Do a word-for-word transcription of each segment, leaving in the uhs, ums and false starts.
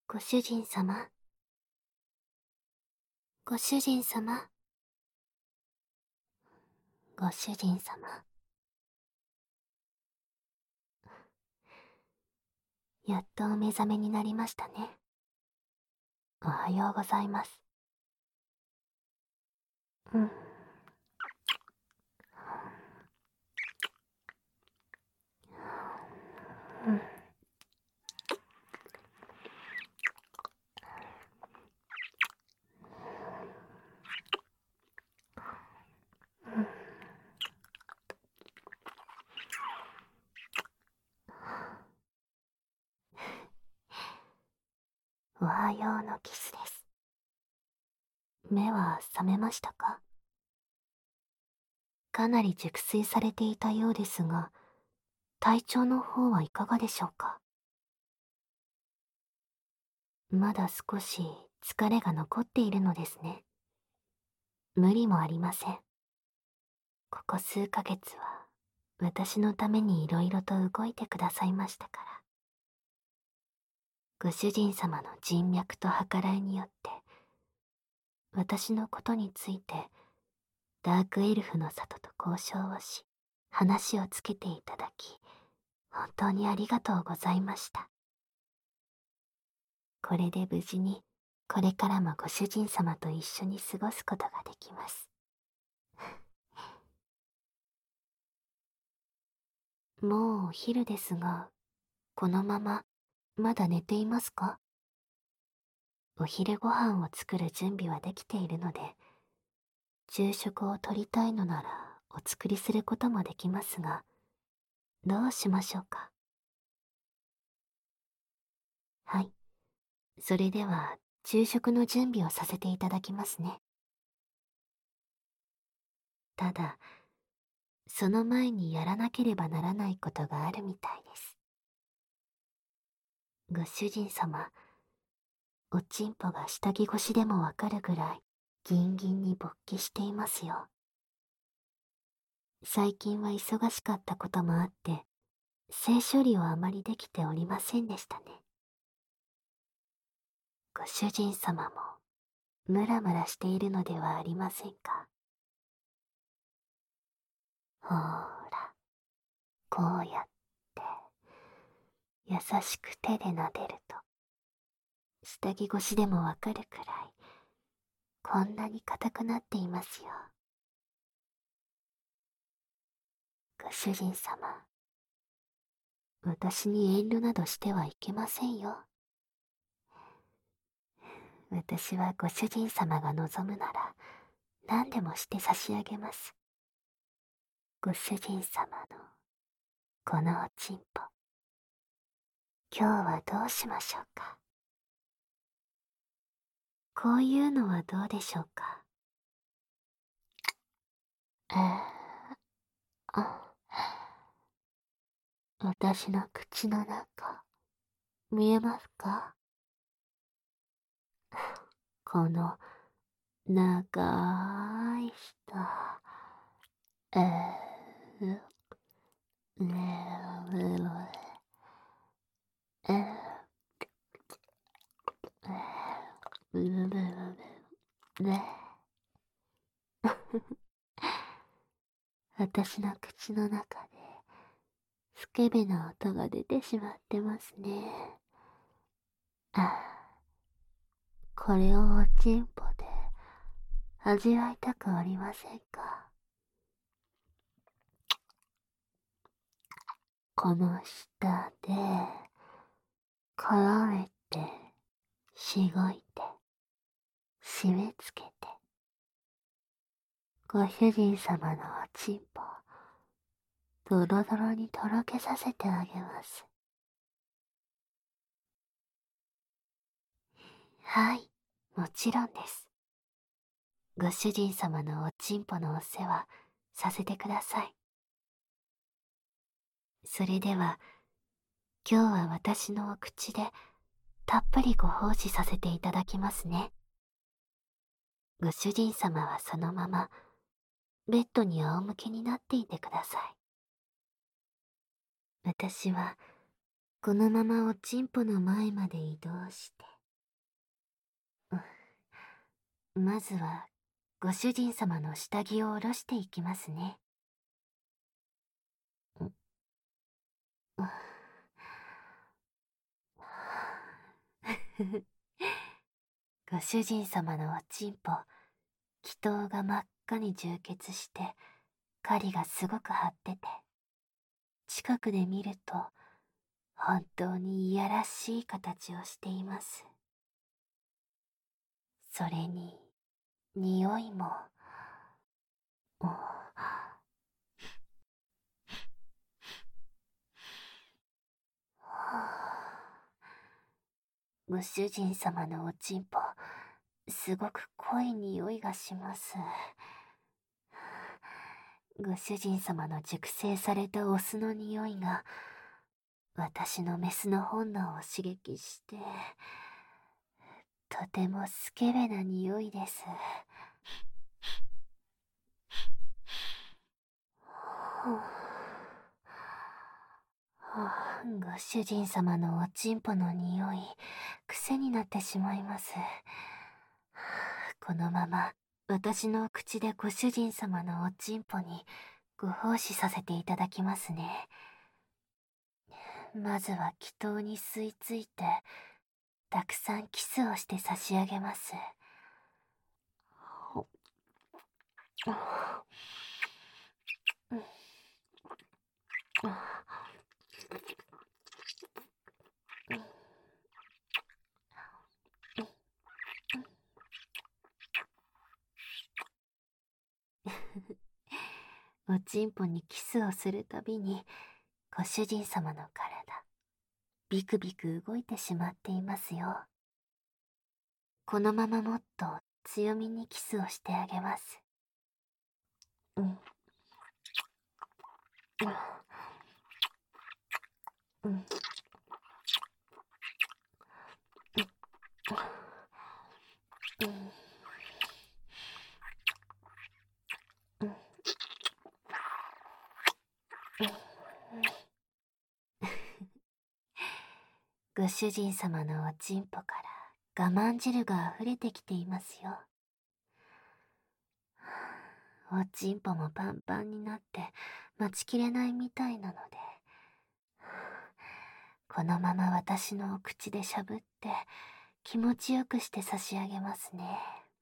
ご主人様、ご主人様、ご主人様。やっとお目覚めになりましたね。おはようございます。うん。うん。おはようのキスです。目は覚めましたか？かなり熟睡されていたようですが、体調の方はいかがでしょうか？まだ少し疲れが残っているのですね。無理もありません。ここ数ヶ月は私のためにいろいろと動いてくださいましたから。ご主人様の人脈と計らいによって私のことについてダークエルフの里と交渉をし、話をつけていただき、本当にありがとうございました。これで無事にこれからもご主人様と一緒に過ごすことができます。もうお昼ですが、このまままだ寝ていますか？お昼ご飯を作る準備はできているので、昼食をとりたいのならお作りすることもできますが、どうしましょうか？はい。それでは昼食の準備をさせていただきますね。ただ、その前にやらなければならないことがあるみたいです。ご主人様、おちんぽが下着越しでもわかるぐらいギンギンに勃起していますよ。最近は忙しかったこともあって、性処理をあまりできておりませんでしたね。ご主人様もムラムラしているのではありませんか？ほーら、こうやって優しく手で撫でると、下着越しでもわかるくらいこんなに硬くなっていますよ。ご主人様、私に遠慮などしてはいけませんよ。私はご主人様が望むなら何でもして差し上げます。ご主人様のこのおちんぽ、今日はどうしましょうか？こういうのはどうでしょうか？えー、あ、私の口の中、見えますか？この長い舌、えー、ねえ、えー、ね私の口の中でスケベな音が出てしまってますね。あ、これをおちんぽで味わいたくありませんか？この舌で絡めて、しごいて、締め付けて、ご主人様のおちんぽ、ドロドロにとろけさせてあげます。はい、もちろんです。ご主人様のおちんぽのお世話させてください。それでは、今日は私のお口でたっぷりご奉仕させていただきますね。ご主人様はそのままベッドに仰向けになっていてください。私はこのままおちんぽの前まで移動してまずは、ご主人様の下着を下ろしていきますね。ご主人様のおちんぽ、気筒が真っ赤に充血して、針がすごく張ってて、近くで見ると、本当にいやらしい形をしています。それに、匂いも、おご主人様のおちんぽ、すごく濃い匂いがします。ご主人様の熟成されたオスの匂いが、私のメスの本能を刺激して、とてもスケベな匂いです。ご主人様のおちんぽの匂い、癖になってしまいます。このまま、私の口でご主人様のおちんぽにご奉仕させていただきますね。まずは気筒に吸い付いて、たくさんキスをして差し上げます。おちんぽにキスをするたびに、ご主人様の体、ビクビク動いてしまっていますよ。このままもっと強みにキスをしてあげます。うん。うん。うん。ご主人様のおちんぽから我慢汁が溢れてきていますよ。おちんぽもパンパンになって待ちきれないみたいなので、このまま私のお口でしゃぶって気持ちよくして差し上げますね。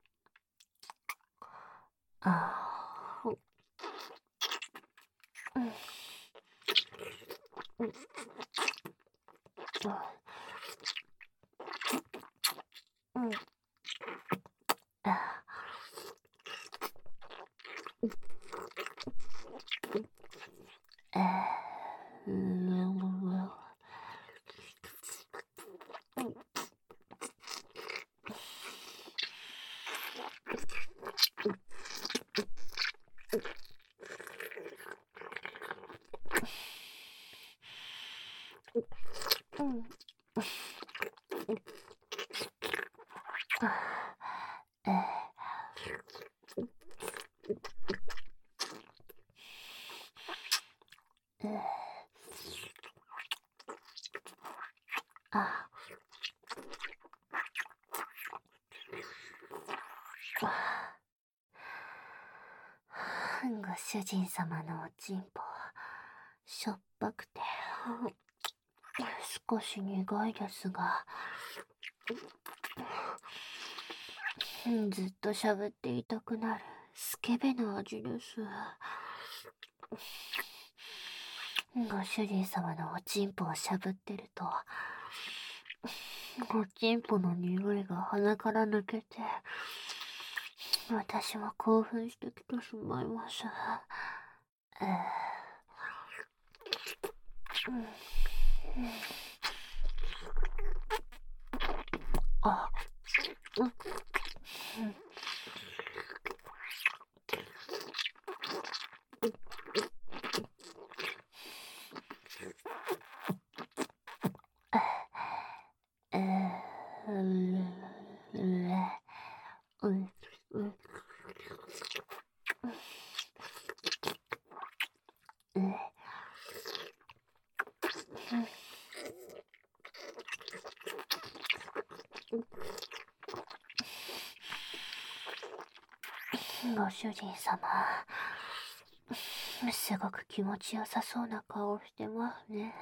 ああ。うん。うん。うん。ああ。うん。うん。えー、えー、あ、ご主人様のおちんぽ、しょっぱくて、少し苦いですが、ずっとしゃぶっていたくなるスケベな味です。ご主人様のおちんぽをしゃぶってると、おちんぽの匂いが鼻から抜けて、私は興奮してきてしまいます。えーうん、あ、うん、えー、うん、うん、うん、うん、うん、 ご主人様、すごく気持ちよさそうな顔してますね。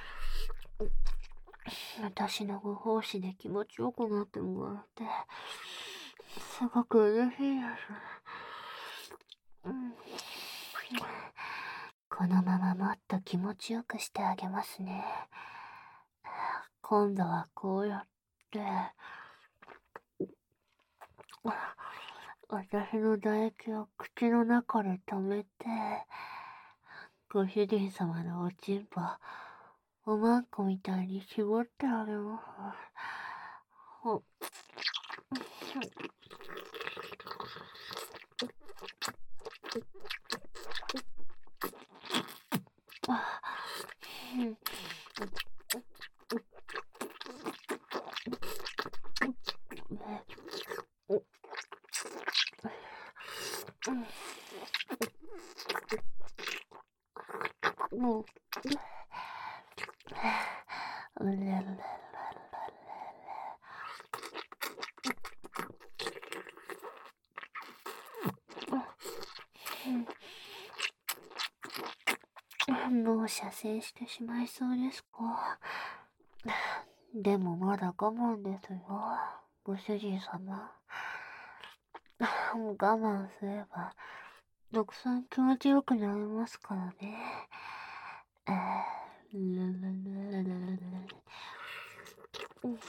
私のご奉仕で気持ちよくなってもらって、すごく嬉しいです。うん、このままもっと気持ちよくしてあげますね。今度はこうやって、私の唾液を口の中で溜めて、ご主人様のおちんぽ、おまんこみたいに絞ってあげます。ほあうんもう、うれれれれれもう射精してしまいそうですか。でもまだ我慢ですよ、ご主人様。我慢すれば、たくさん気持ちよくなりますからね。えー、ルルルルルルルルうん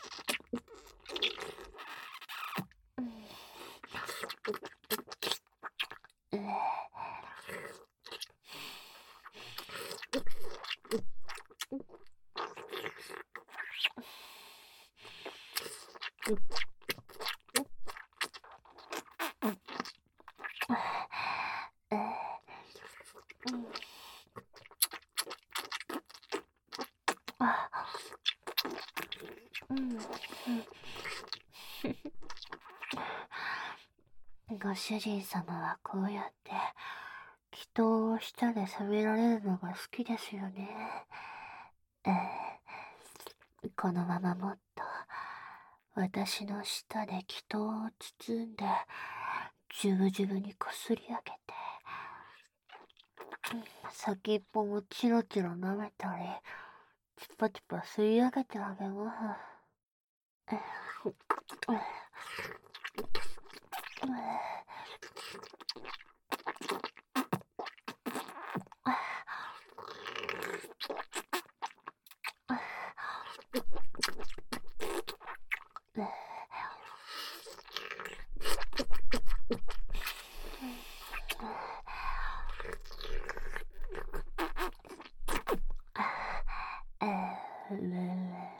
えーえーうんあうんうんご主人様はこうやって人を舌で責められるのが好きですよね。えー、このままもっと私の舌で人を包んでジュブジュブにこすり上げて、先っぽもチロチロ舐めたりチュパチュパ吸い上げてあげます。えーえー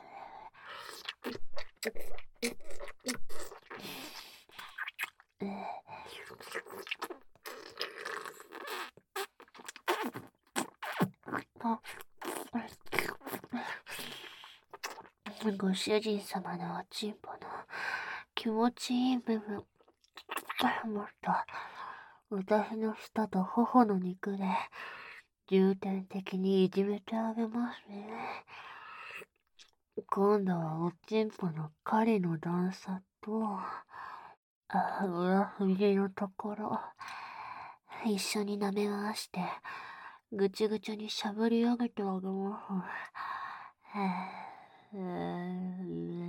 ご主人様のおちんぽの気持ちいい部分、もっと私の舌と頬の肉で重点的にいじめてあげますね。今度はおちんぽの狩りの段差と、あ裏肘のところ、一緒に舐め回して、ぐちゅぐちゅにしゃぶり上げてあげます。えー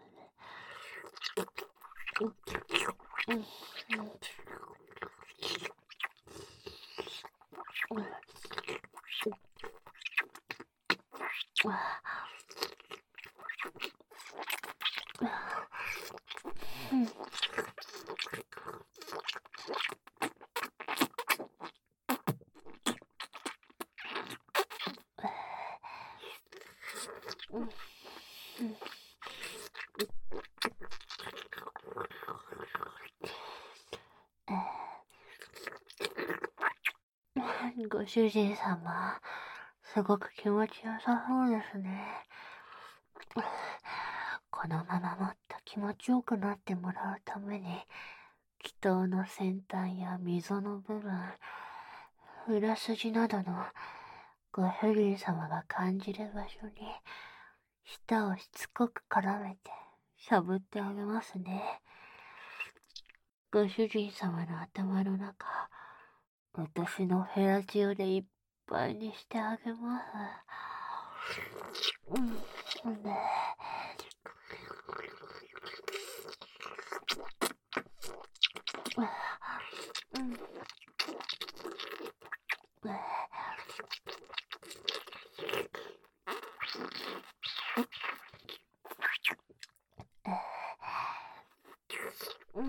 ご主人様、すごく気持ちよさそうですね。このままもっと気持ちよくなってもらうために、気筒の先端や溝の部分、裏筋などのご主人様が感じる場所に、舌をしつこく絡めてしゃぶってあげますね。 ご主人様の頭の中、私のフェラチオでいっぱいにしてあげます。うん、ねうん、うん。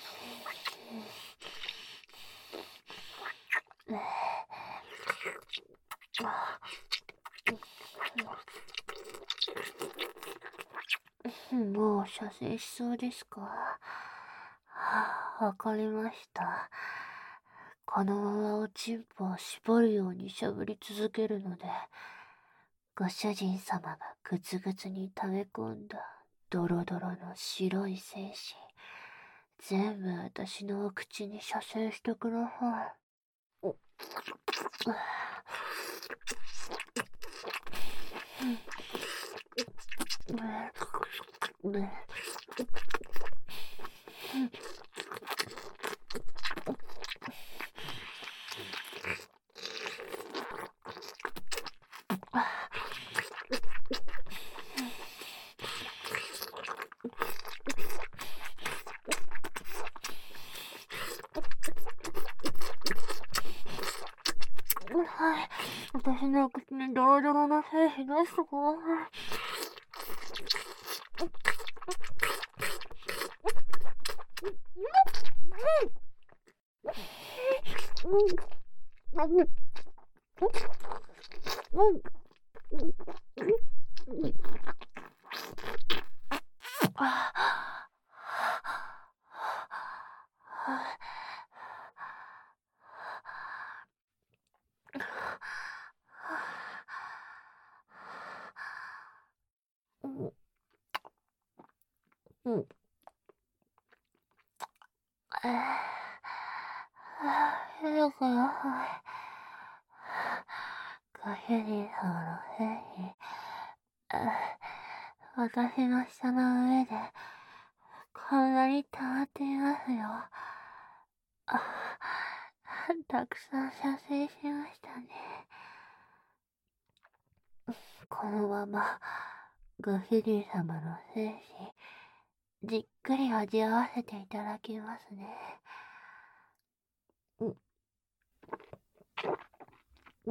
もう射精しそうですか？はあ、わかりました。このままおちんぽを絞るようにしゃぶり続けるので、ご主人様がぐつぐつに溜め込んだドロドロの白い精子、全部私のお口に射精してください。おねはい、私の口にドロドロの精子出してください。うん。よくよご主人様の精子、私の舌の上でこんなに溜まっていますよ。あ、たくさん射精しましたね。このままご主人様の精子、じっくり味わわせていただきますね。うん。うん。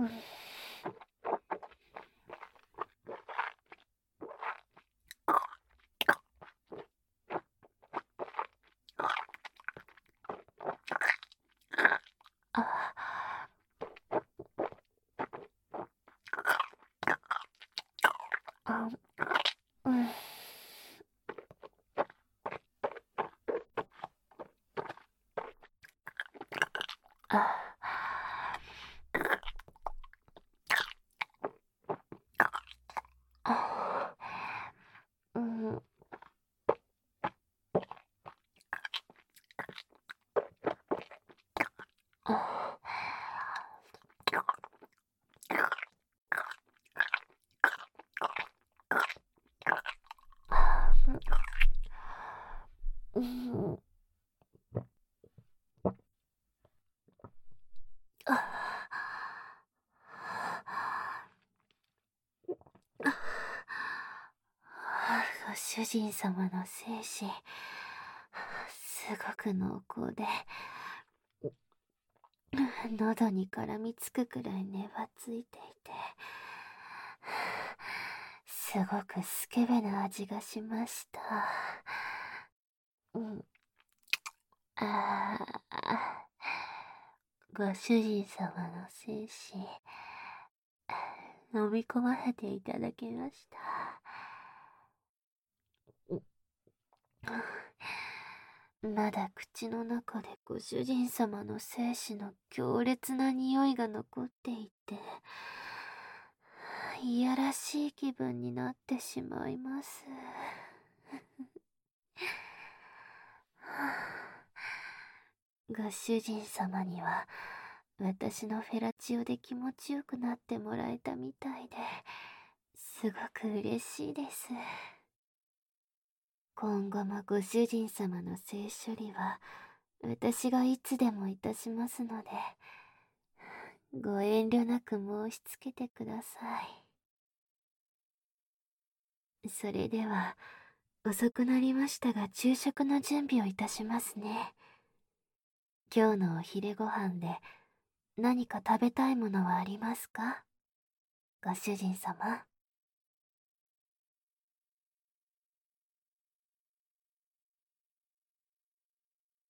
あ、あ、うん。あ、あ、うん。あ、うん。ご主人様の精子、すごく濃厚で、喉に絡みつくくらい粘ついていて、すごくスケベな味がしました。うん。ああ、ご主人様の精子、飲み込ませていただきました。まだ口の中でご主人様の精子の強烈な匂いが残っていて、いやらしい気分になってしまいます。ご主人様には私のフェラチオで気持ちよくなってもらえたみたいで、すごく嬉しいです。今後もご主人様の性処理は私がいつでもいたしますので、ご遠慮なく申し付けてください。それでは、遅くなりましたが昼食の準備をいたしますね。今日のお昼ご飯で何か食べたいものはありますか？ご主人様。